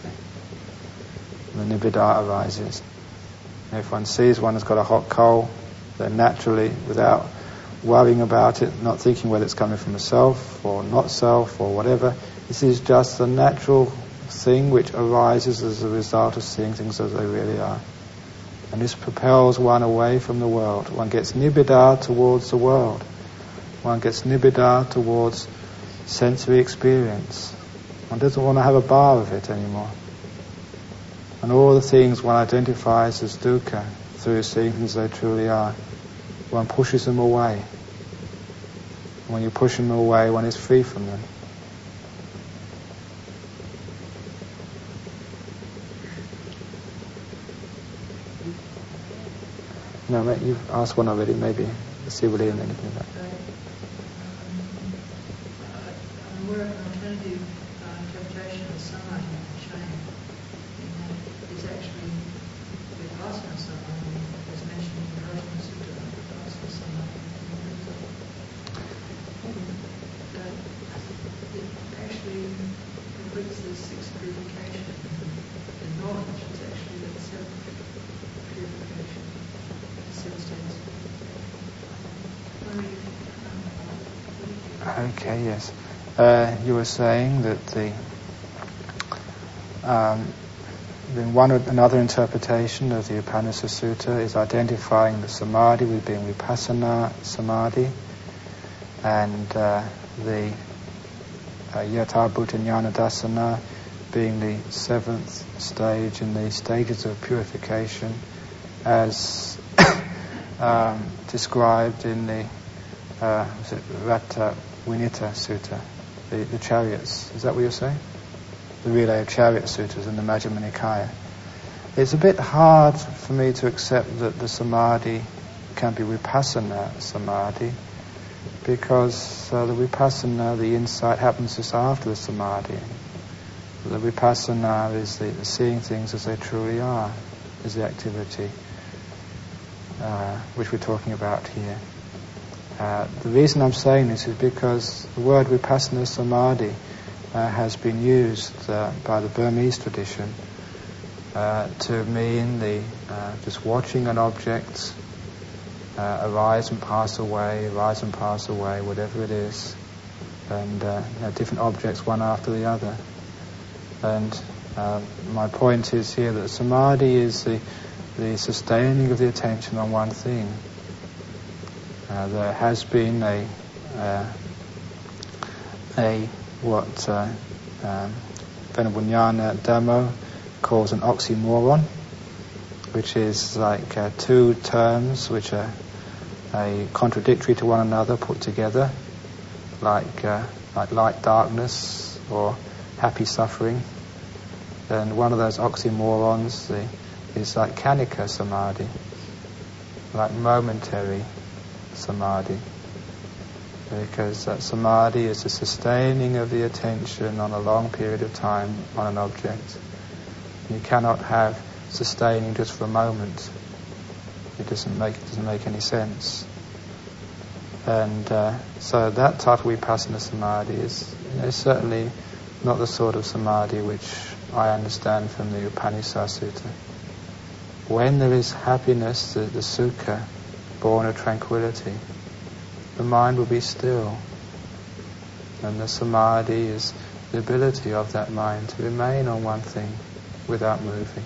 The nibbida arises. If one sees one has got a hot coal, then naturally, without worrying about it, not thinking whether it's coming from a self or not self or whatever, this is just a natural thing which arises as a result of seeing things as they really are. And this propels one away from the world. One gets nibbida towards the world. One gets nibbida towards sensory experience. One doesn't want to have a bar of it anymore. And all the things one identifies as dukkha through seeing things as they truly are, one pushes them away. And when you push them away, one is free from them. No, mate, you've asked one already, maybe. Let's see what Ian anything about. I'm aware of an alternative uh, interpretation of samadhi chain. It's actually vipassana samadhi, as mentioned in the Rajna Sutta, vipassana samadhi. That it actually completes the sixth purification. The knowledge is actually that seventh purification, the seven states. Okay, yes. Uh, you were saying that the um, then one another interpretation of the Upanisa Sutta is identifying the samadhi with being vipassana samadhi, and uh, the uh, yatha bhuta jnana dasana being the seventh stage in the stages of purification, as um, described in the uh, was it Ratta Vinita Sutta, the, the chariots. Is that what you're saying? The relay of chariot suttas in the Majjhima Nikaya. It's a bit hard for me to accept that the samadhi can be vipassana samadhi, because uh, the vipassana, the insight, happens just after the samadhi. The vipassana is the, the seeing things as they truly are, is the activity uh, which we're talking about here. Uh, the reason I'm saying this is because the word vipassana samadhi uh, has been used uh, by the Burmese tradition uh, to mean the uh, just watching an object uh, arise and pass away, arise and pass away, whatever it is, and uh, you know, different objects one after the other. And uh, my point is here that samadhi is the, the sustaining of the attention on one thing. Uh, there has been a uh, a what uh, um, Venerable Jnana Dhammo calls an oxymoron, which is like uh, two terms which are a contradictory to one another put together, like uh, like light darkness or happy suffering. And one of those oxymorons the, is like khanika samadhi, like momentary samadhi, because that samadhi is the sustaining of the attention on a long period of time on an object. You cannot have sustaining just for a moment. It doesn't make it doesn't make any sense. And uh, so that type of vipassana samadhi is, you know, certainly not the sort of samadhi which I understand from the Upanishad Sutta. When there is happiness, the, the sukha, born of tranquility, the mind will be still. And the samadhi is the ability of that mind to remain on one thing without moving.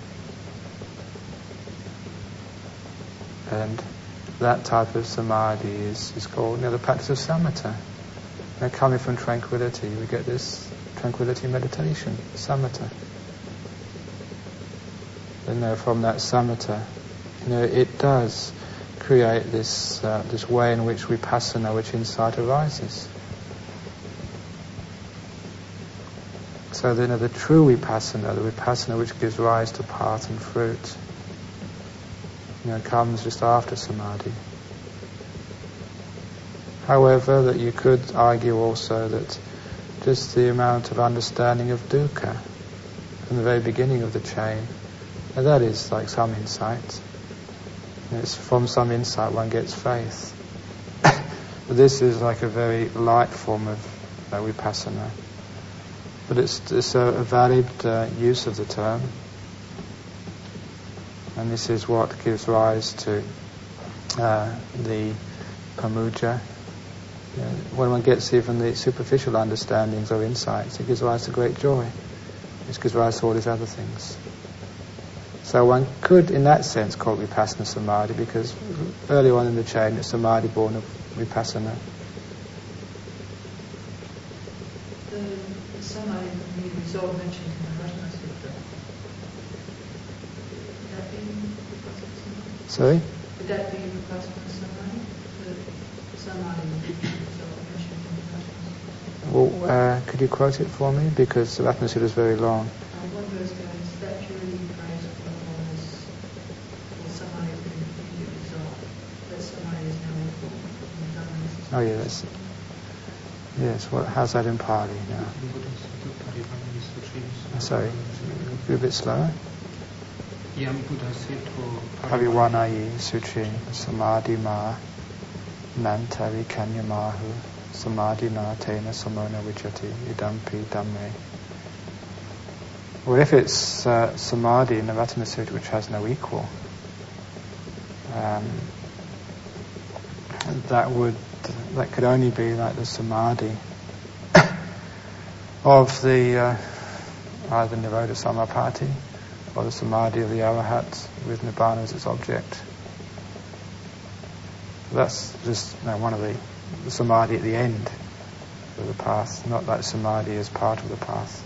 And that type of samadhi is, is called, you know, the practice of samatha. And coming from tranquility, we get this tranquility meditation, samatha. And you know, from that samatha, you know, it does create this uh, this way in which vipassana, which insight arises. So then the true vipassana, the vipassana which gives rise to path and fruit, you know, comes just after samadhi. However, that you could argue also that just the amount of understanding of dukkha from the very beginning of the chain, and that is like some insight. And it's from some insight one gets faith. But this is like a very light form of uh, vipassana. But it's, it's a, a valid uh, use of the term. And this is what gives rise to uh, the pamuja. You know, when one gets even the superficial understandings or insights, it gives rise to great joy. It gives rise to all these other things. So one could, in that sense, call it vipassana samadhi, because early on in the chain, it's samadhi born of vipassana. The, the samadhi from the result mentioned in the Ratana Sutta, would that be vipassana samadhi? Sorry? Would that be vipassana samadhi? The samadhi result mentioned in the Ratana Sutta? Well, uh, could you quote it for me? Because the Ratana Sutta is very long. Uh, one verse goes, that purity praise for all is for samadhi from the immediate result. That samadhi is now equal in the Dhamma. Oh, yeah, that's... Yes, well, how's that in Pali now? Uh, sorry, be a bit slower. Yam Buddha said to Pavivanayi Suchi Samadhi Ma Nantari Kanyamahu Samadhi Na Tena Samona Vichati Idampi Dhamme. Well, if it's uh, Samadhi in the Ratana Sutta which has no equal, um, that would that could only be like the Samadhi of the uh, either Nirodha Samapatti or the Samadhi of the Arahat with Nibbana as its object. That's just you know, one of the, the Samadhi at the end of the path, not that Samadhi as part of the path.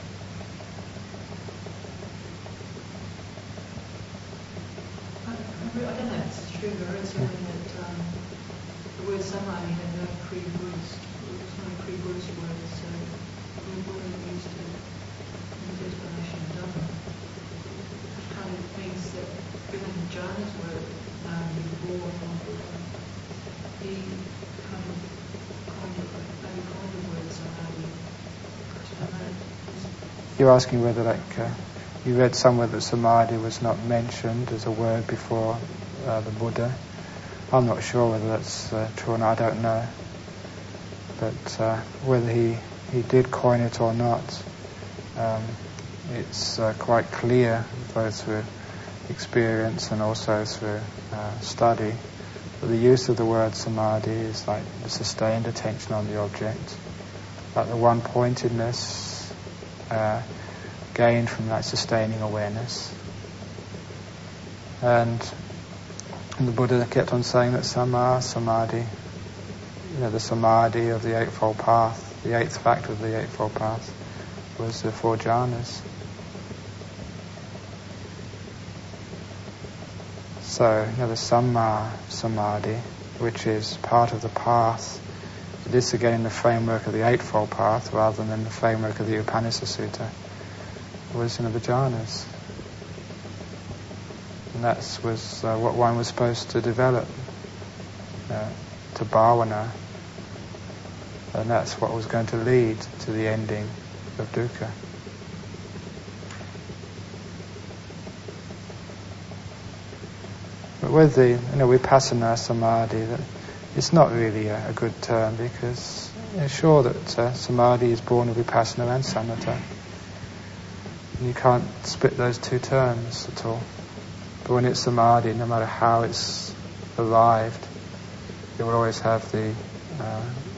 I, I don't know if it's true, but I read something that um, the word samadhi had no pre-Buddhist, it was not a pre-Buddhist word, so we wouldn't use it in the explanation of Dhamma. Which kind of means that given jhanas were known before Buddha, he kind of coined it, maybe coined the word samadhi. I don't know. You're asking whether, like, uh, you read somewhere that Samadhi was not mentioned as a word before uh, the Buddha. I'm not sure whether that's uh, true or not, I don't know. But uh, whether he, he did coin it or not, um, it's uh, quite clear, both through experience and also through uh, study, that the use of the word Samadhi is like the sustained attention on the object, like the one-pointedness uh, gained from that sustaining awareness. And And the Buddha kept on saying that Samma Samadhi, you know, the Samadhi of the Eightfold Path, the eighth factor of the Eightfold Path, was the four jhanas. So, you know, the Samma Samadhi, which is part of the path, it is again in the framework of the Eightfold Path rather than in the framework of the Upanishad Sutta, was, you know, the jhanas. And that was uh, what one was supposed to develop, uh, to bhavana. And that's what was going to lead to the ending of dukkha. But with the, you know, vipassana samadhi, that it's not really a, a good term, because it's sure that uh, samadhi is born of vipassana and samatha. And you can't split those two terms at all. But when it's samadhi, no matter how it's arrived, it will always have the uh,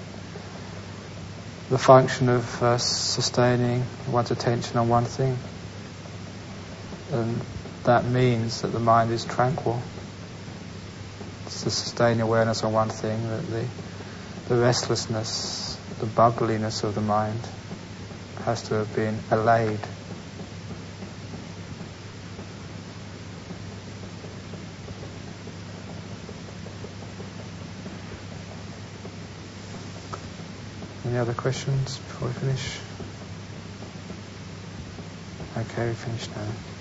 the function of uh, sustaining one's attention on one thing. And that means that the mind is tranquil. It's to sustain awareness on one thing, that the, the restlessness, the bubbliness of the mind has to have been allayed. Any other questions before we finish? Okay, we finished now.